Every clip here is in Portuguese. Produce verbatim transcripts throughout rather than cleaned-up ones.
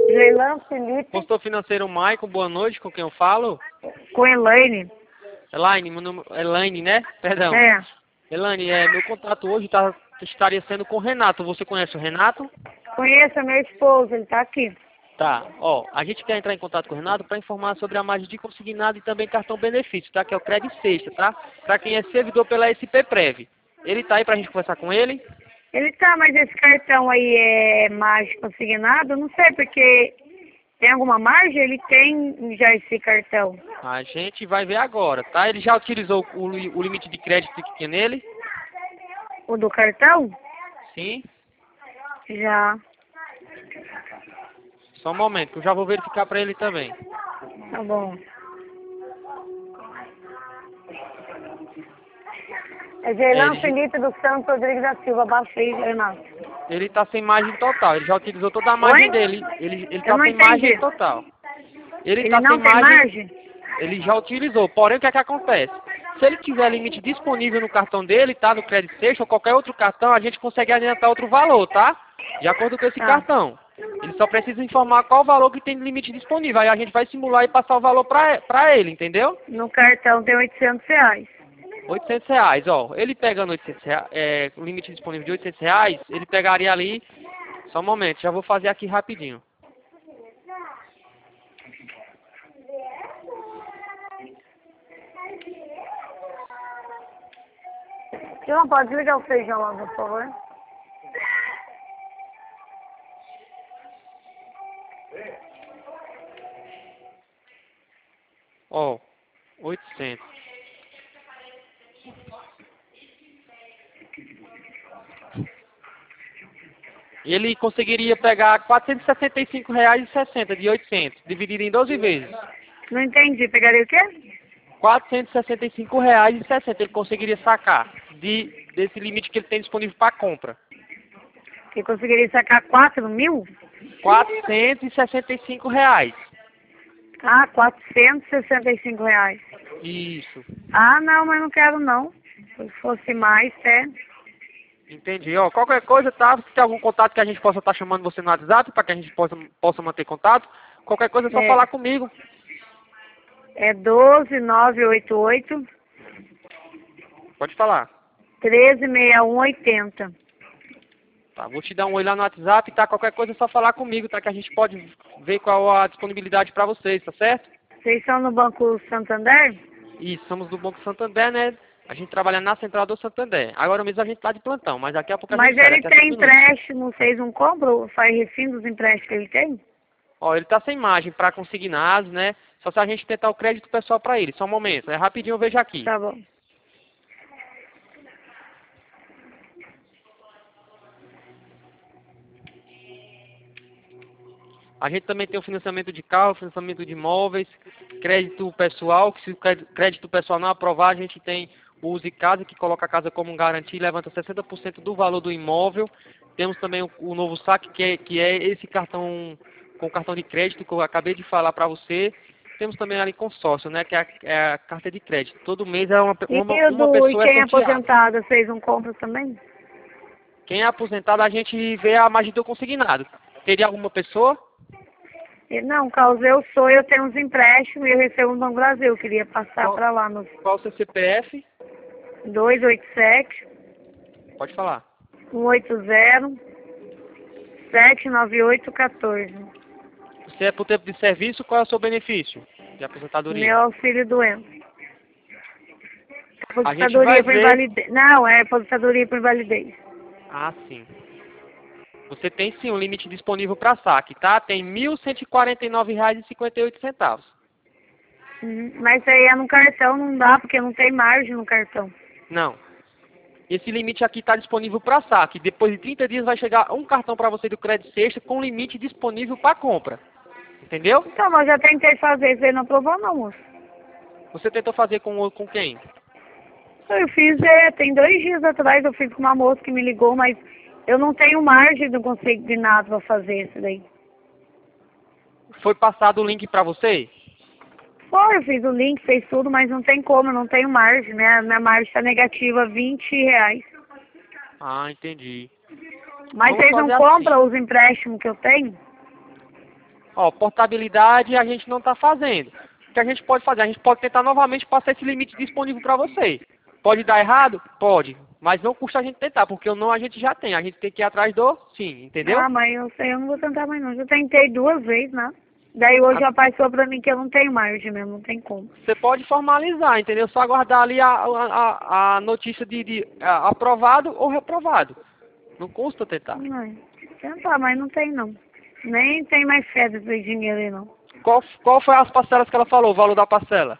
Leilan Felipe. Consultor financeiro Maicon, boa noite, com quem eu falo? Com Elaine. Elaine, meu nome, Elaine, né? Perdão. É. Elaine, é, meu contato hoje tá, estaria sendo com o Renato. Você conhece o Renato? Conheço meu esposo, ele tá aqui. Tá, ó, a gente quer entrar em contato com o Renato para informar sobre a margem de consignado e também cartão benefício, tá? Que é o Crédito Sexta, tá? Para quem é servidor pela S P Prev. Ele tá aí pra gente conversar com ele? Ele tá, mas esse cartão aí é mágico consignado? Não sei, porque tem alguma margem? Ele tem já esse cartão. A gente vai ver agora, tá? Ele já utilizou o, li- o limite de crédito que tinha nele? O do cartão? Sim? Já. Só um momento, que eu já vou verificar pra ele também. Tá bom. É Gerlan Ele, Felipe dos Santos Rodrigues da Silva. Baixei, Renato. ele tá sem margem total, ele já utilizou toda a margem Oi? dele. Ele, ele Eu tá não sem entendi. margem total. Ele, Ele tá sem não tem margem, margem? ele já utilizou. Porém, o que é que acontece? Se ele tiver limite disponível no cartão dele, tá? No Crédito Sexta ou qualquer outro cartão, a gente consegue adiantar outro valor, tá? De acordo com esse Tá. cartão. Ele só precisa informar qual o valor que tem de limite disponível. Aí a gente vai simular e passar o valor pra, pra ele, entendeu? No cartão tem oitocentos reais. oitocentos reais, ó. Ele pegando oitocentos reais, é, o limite disponível de oitocentos reais, ele pegaria ali... Só um momento, já vou fazer aqui rapidinho. Você não pode ligar o feijão lá, por favor? Ó, oitocentos. Ele conseguiria pegar quatrocentos e sessenta e cinco reais e sessenta de oitocentos, dividido em doze vezes. Não entendi. Pegaria o quê? quatrocentos e sessenta e cinco reais e sessenta ele conseguiria sacar de, desse limite que ele tem disponível para compra. Que conseguiria sacar quatro mil? quatrocentos e sessenta e cinco reais. Ah, quatrocentos e sessenta e cinco reais. Isso. Ah, não, mas não quero não. Se fosse mais, é. Entendi. Ó, qualquer coisa, tá? Se tem algum contato que a gente possa estar chamando você no WhatsApp, para que a gente possa, possa manter contato, qualquer coisa é só É, falar comigo. é doze nove oito oito, Pode falar. treze sessenta e um oitenta. Tá, vou te dar um oi lá no WhatsApp, tá? Qualquer coisa é só falar comigo, tá? Que a gente pode ver qual a disponibilidade para vocês, tá certo? Vocês são no Banco Santander? Isso, somos do Banco Santander, né? A gente trabalha na central do Santander. Agora mesmo a gente tá de plantão, mas daqui a pouco a Mas gente sai, ele daqui a tem cinco minutos. empréstimo, vocês não compram? Faz refim dos empréstimos que ele tem? Ó, ele tá sem margem para consignados, né? Só se a gente tentar o crédito pessoal para ele. Só um momento, é rapidinho eu vejo aqui. Tá bom. A gente também tem o financiamento de carro, financiamento de imóveis, crédito pessoal, que se o crédito crédito pessoal não aprovar, a gente tem o Use Casa, que coloca a casa como garantia e levanta sessenta por cento do valor do imóvel. Temos também o, o novo saque, que é, que é esse cartão, com cartão de crédito que eu acabei de falar para você. Temos também ali consórcio, né, que é a, é a carta de crédito. Todo mês é uma, E uma, o uma do, e pessoa é quem é sorteada. aposentado, vocês não compram também? Quem é aposentado, a gente vê a margem do consignado. Teria alguma pessoa? E não, caso eu sou, eu tenho uns empréstimos e eu recebo no Banco Brasil. Eu queria passar Qual, para lá no qual o seu C P F? dois oito sete, Pode falar. um oito zero, sete nove oito um quatro. Você é por tempo de serviço, qual é o seu benefício de aposentadoria? Meu auxílio doença. A gente vai Aposentadoria por ver... invalidez. Não, é aposentadoria por invalidez. Ah, sim. Você tem sim um limite disponível para saque, tá? Tem mil cento e quarenta e nove reais e cinquenta e oito centavos. Uhum. Mas isso aí é no cartão, não dá, porque não tem margem no cartão. Não. Esse limite aqui está disponível para saque. Depois de trinta dias vai chegar um cartão para você do Crédito Sexta com limite disponível para compra. Entendeu? Então, mas eu já tentei fazer, isso aí não aprovou não, moço. Você tentou fazer com, com quem? Eu fiz, é, tem dois dias atrás, eu fiz com uma moça que me ligou, mas eu não tenho margem, não consigo de nada pra fazer isso daí. Foi passado o link para você? Foi, eu fiz o link, fez tudo, mas não tem como, eu não tenho margem, né? Minha margem está negativa, vinte reais. Ah, entendi. Mas Vamos vocês não fazer compram assim. os empréstimos que eu tenho? Ó, portabilidade a gente não está fazendo. O que a gente pode fazer? A gente pode tentar novamente passar esse limite disponível para você. Pode dar errado? Pode. Mas não custa a gente tentar, porque o não a gente já tem. A gente tem que ir atrás do sim, entendeu? Ah, mas eu sei, eu não vou tentar mais não. Já tentei duas vezes, né? Daí hoje já passou pra mim que eu não tenho margem mesmo, não tem como. Você pode formalizar, entendeu? Só aguardar ali a, a, a notícia de, de a, aprovado ou reprovado. Não custa tentar. Não, tentar, mas não tem não. Nem tem mais fé desse dinheiro aí não. Qual, qual foi as parcelas que ela falou, o valor da parcela?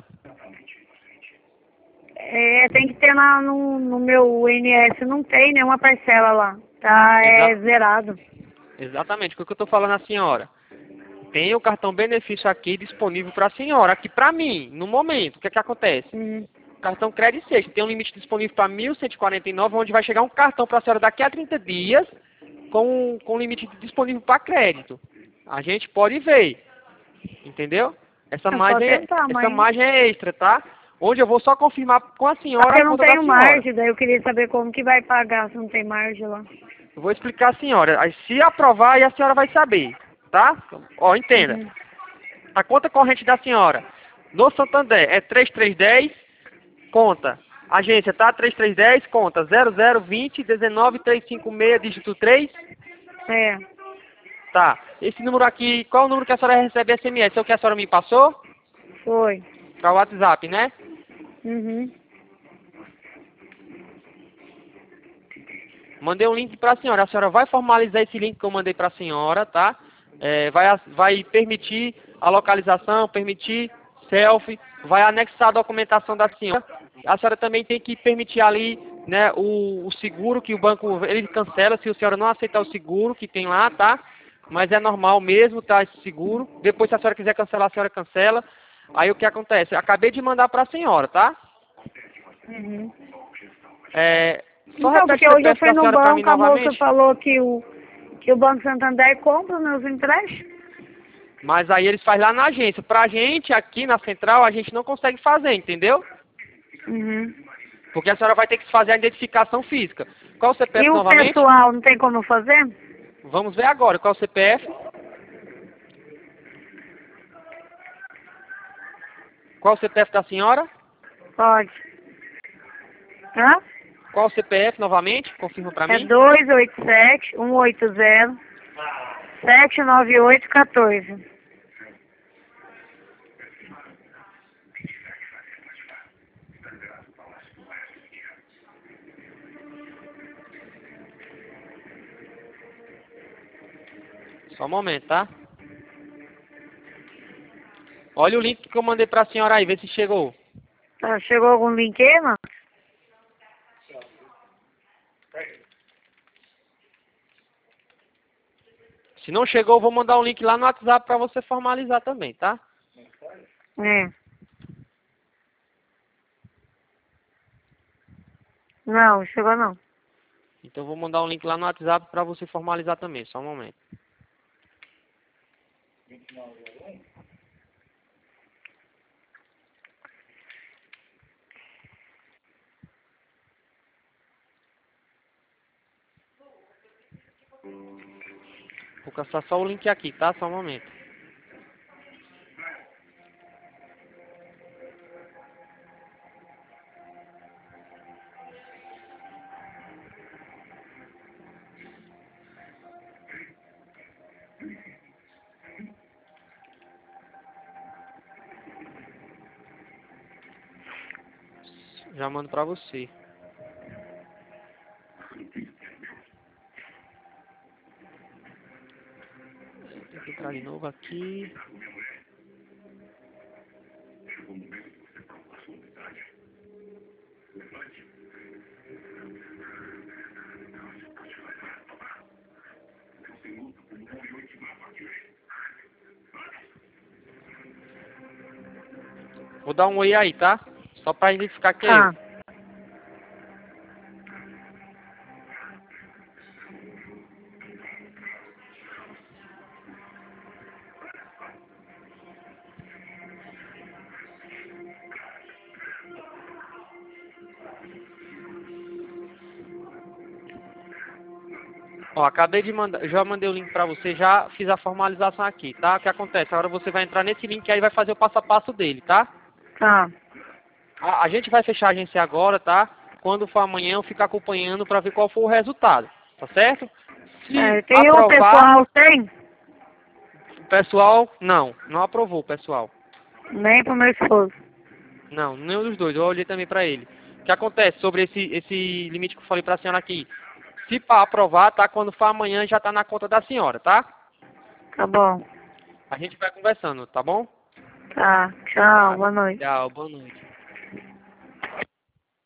É, tem que ter lá no, no meu I N S, não tem nenhuma parcela lá. Tá, é Exa zerado. Exatamente, o que eu estou falando à senhora. Tem o cartão benefício aqui disponível para a senhora, aqui para mim, no momento. O que é que acontece? Hum. Cartão Crédito Sexta tem um limite disponível para mil cento e quarenta e nove, onde vai chegar um cartão para a senhora daqui a trinta dias, com, com limite disponível para crédito. A gente pode ver, entendeu? Essa Eu posso margem, é, tentar, essa mas... margem é extra, tá? Onde eu vou só confirmar com a senhora Porque a eu não conta da tenho senhora. margem, daí eu queria saber como que vai pagar se não tem margem lá. Eu vou explicar a senhora. Aí, se aprovar, aí a senhora vai saber, tá? Ó, entenda. Uhum. A conta corrente da senhora no Santander é três três um zero, conta. Agência, tá? três três um zero, conta zero zero vinte dezenove trezentos e cinquenta e seis, dígito três. É, Tá. Esse número aqui, qual é o número que a senhora recebe S M S? É o que a senhora me passou? foi. Para o WhatsApp, né? Uhum. Mandei um link para a senhora. A senhora vai formalizar esse link que eu mandei para a senhora, tá? É, vai, vai permitir a localização, permitir selfie, vai anexar a documentação da senhora. A senhora também tem que permitir ali, né, o, o seguro que o banco ele cancela se a senhora não aceitar o seguro que tem lá, tá? Mas é normal mesmo, tá, esse seguro. Depois, se a senhora quiser cancelar, a senhora cancela. Aí o que acontece? Eu acabei de mandar para a senhora, tá? Uhum. É, só Então, repete porque o hoje eu C P F fui da no senhora para mim banco, a moça novamente. falou que o, que o Banco Santander compra os meus empréstimos. Mas aí eles fazem lá na agência. Pra gente, aqui na central, a gente não consegue fazer, entendeu? Uhum. Porque a senhora vai ter que fazer a identificação física. Qual o E C P F o novamente? pessoal, não tem como fazer? Vamos ver agora. Qual o C P F? Qual o C P F da senhora? Pode. Hã? Qual o C P F novamente? Confirma pra É mim. dois oito sete, um oito zero, sete nove oito um quatro. Só um momento, tá? Olha o link que eu mandei pra senhora aí, vê se chegou. Tá, chegou algum link aí, mano? Se não chegou, eu vou mandar um link lá no WhatsApp pra você formalizar também, tá? É. Não, chegou não. Então eu vou mandar um link lá no WhatsApp pra você formalizar também. Só um momento. Vou caçar só o link aqui, tá? Só um momento. Já mando pra você. Tem que entrar de novo aqui. Vou dar um oi aí, tá? Só pra identificar que é eu. Tá. Ó, acabei de mandar, já mandei o link pra você, já fiz a formalização aqui, tá? O que acontece? Agora você vai entrar nesse link e aí vai fazer o passo a passo dele, tá? Tá. A, a gente vai fechar a agência agora, tá? Quando for amanhã eu fico acompanhando pra ver qual for o resultado, tá certo? Se É, tem o aprovar, pessoal, tem? o pessoal, não, não aprovou o pessoal. Nem pro meu esposo. Não, nenhum dos dois, eu olhei também pra ele. O que acontece sobre esse, esse limite que eu falei pra senhora aqui? Se para aprovar, tá? Quando for amanhã já tá na conta da senhora, tá? Tá bom. A gente vai conversando, tá bom? Tá. Tchau, Tá. boa noite. Tchau, boa noite.